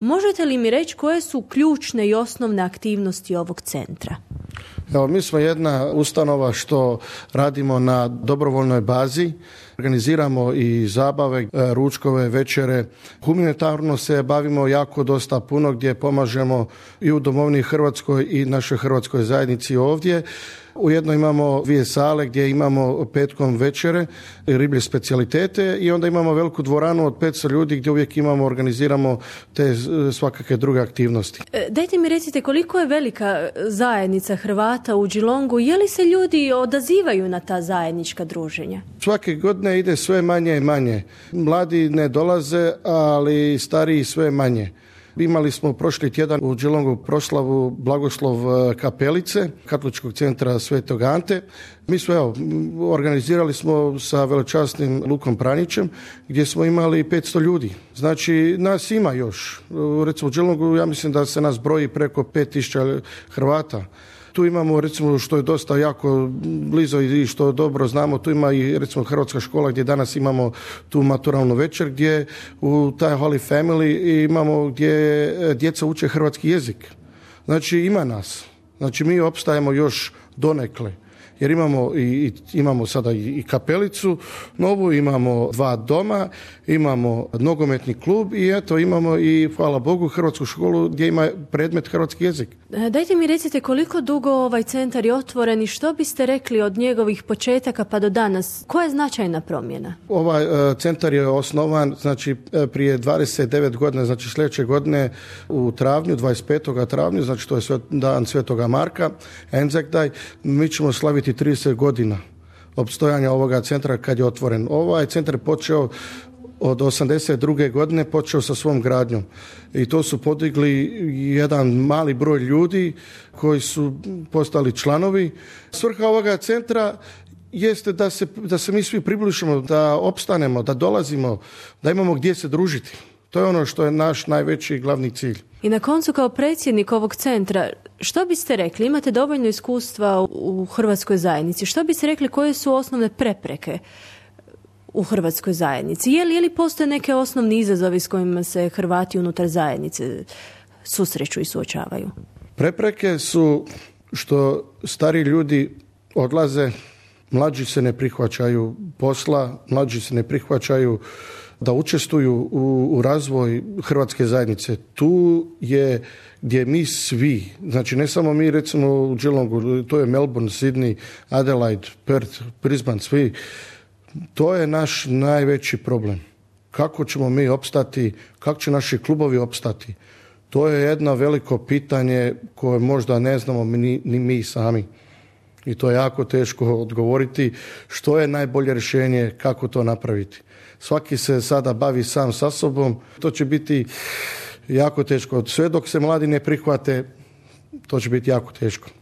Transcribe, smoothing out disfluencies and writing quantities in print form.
Možete li mi reći koje su ključne i osnovne aktivnosti ovog centra? Evo, mi smo jedna ustanova što radimo na dobrovoljnoj bazi. Organiziramo i zabave, ručkove, večere. Humanitarno se bavimo jako dosta puno gdje pomažemo i u domovini Hrvatskoj i našoj hrvatskoj zajednici ovdje. Ujedno imamo 2 sale gdje imamo petkom večere, riblje specijalitete i onda imamo veliku dvoranu od 500 ljudi gdje uvijek organiziramo te svakakve druge aktivnosti. Dajte mi recite koliko je velika zajednica Hrvata u Geelongu, je li se ljudi odazivaju na ta zajednička druženja? Svake godine ide sve manje i manje. Mladi ne dolaze, ali stariji sve manje. Imali smo prošli tjedan u Geelongu proslavu blagoslov kapelice Katoličkog centra Svetog Ante. Mi smo organizirali smo sa veličasnim Lukom Pranićem gdje smo imali 500 ljudi. Znači nas ima još. Recimo u Geelongu ja mislim da se nas broji preko 5000 Hrvata. Tu imamo, recimo, što je dosta jako blizu i što dobro znamo, tu ima i, recimo, hrvatska škola gdje danas imamo tu maturalnu večer, gdje u taj Holy Family imamo gdje djeca uče hrvatski jezik. Znači, ima nas. Znači, mi opstajemo još donekle. Jer imamo sada i kapelicu novu, imamo 2 doma, imamo nogometni klub i eto imamo i, hvala Bogu, hrvatsku školu gdje ima predmet hrvatski jezik. Dajte mi recite koliko dugo ovaj centar je otvoren i što biste rekli od njegovih početaka pa do danas? Koja je značajna promjena? Ovaj centar je osnovan znači prije 29 godina, znači sljedeće godine u travnju, 25. travnju, znači to je dan Svetoga Marka, Anzac Day. Mi ćemo slaviti 30 godina opstojanja ovoga centra kad je otvoren. Ovaj centar je počeo od 82. godine, počeo sa svom gradnjom. I to su podigli jedan mali broj ljudi koji su postali članovi. Svrha ovoga centra jeste da se mi svi približimo, da opstanemo, da dolazimo, da imamo gdje se družiti. To je ono što je naš najveći glavni cilj. I na koncu kao predsjednik ovog centra, što biste rekli? Imate dovoljno iskustva u hrvatskoj zajednici. Što biste rekli koje su osnovne prepreke u hrvatskoj zajednici? Je li postoje neke osnovni izazovi s kojima se Hrvati unutar zajednice susreću i suočavaju? Prepreke su što stari ljudi odlaze, mlađi se ne prihvaćaju posla, mlađi se ne prihvaćaju da učestvuju u razvoj hrvatske zajednice. Tu je gdje mi svi, znači ne samo mi recimo u Geelongu, to je Melbourne, Sydney, Adelaide, Perth, Brisbane, svi. To je naš najveći problem. Kako ćemo mi opstati, kako će naši klubovi opstati? To je jedno veliko pitanje koje možda ne znamo ni mi sami. I to je jako teško odgovoriti što je najbolje rješenje, kako to napraviti. Svaki se sada bavi sam sa sobom. To će biti jako teško. Sve dok se mladi ne prihvate, to će biti jako teško.